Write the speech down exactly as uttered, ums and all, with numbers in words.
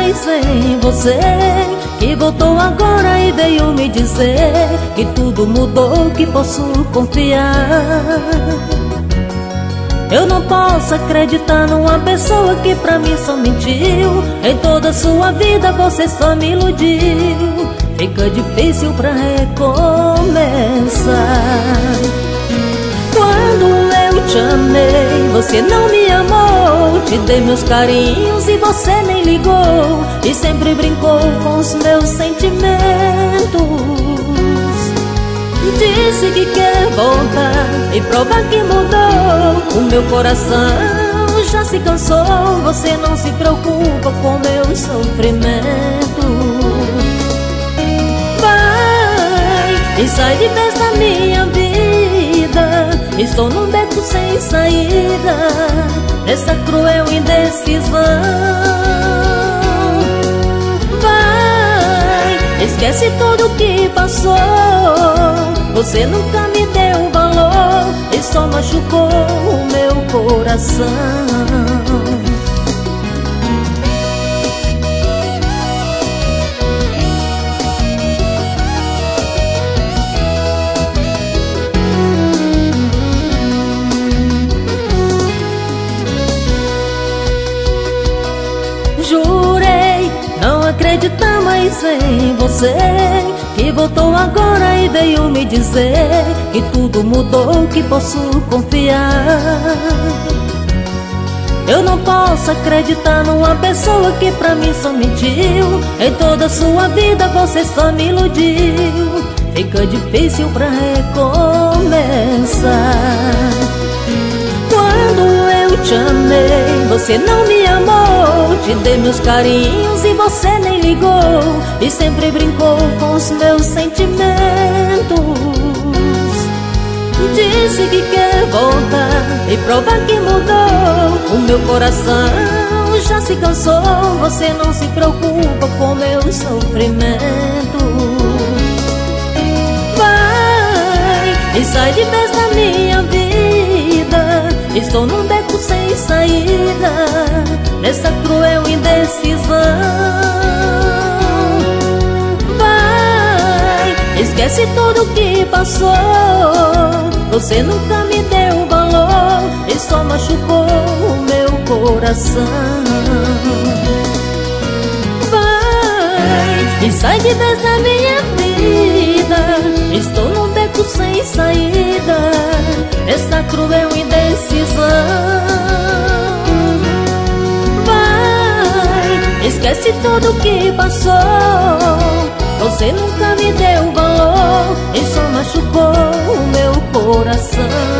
mais em você, que voltou agora e veio me dizer que tudo mudou, que posso confiar. Eu não posso acreditar numa pessoa que pra mim só mentiu. Em toda a sua vida você só me iludiu. Fica difícil pra recomeçar. Quando eu te amei, você não me amou. Te dei meus carinhos e você nem ligou. E sempre brincou com os meus sentimentos. Disse que quer voltar e provar que mudou. O meu coração já se cansou. Você não se preocupa com meu sofrimento. Vai e sai de vez da minha vida. Estou num beco sem saída, nessa cruel indecisão. Vai, esquece tudo que passou. Você nunca me deu valor e só machucou o meu coração. Jurei não acreditar mais em você, que voltou agora e veio me dizer que tudo mudou, que posso confiar. Eu não posso acreditar numa pessoa que pra mim só mentiu. Em toda a sua vida você só me iludiu. Fica difícil pra recomeçar. Quando eu te amei, você não me amou. Te dei meus carinhos e você nem ligou. E sempre brincou com os meus sentimentos. Disse que quer voltar e provar que mudou. O meu coração já se cansou. Você não se preocupa com meu sofrimento. Vai e sai de vez da minha vida. Estou num beco sem saída, nessa cruel indecisão. Vai, esquece tudo que passou. Você nunca me deu valor e só machucou o meu coração. Vai e sai de vez da minha vida. Estou num beco sem saída, essa cruel indecisão. Vai, esquece tudo que passou. Você nunca me deu valor e só machucou o meu coração.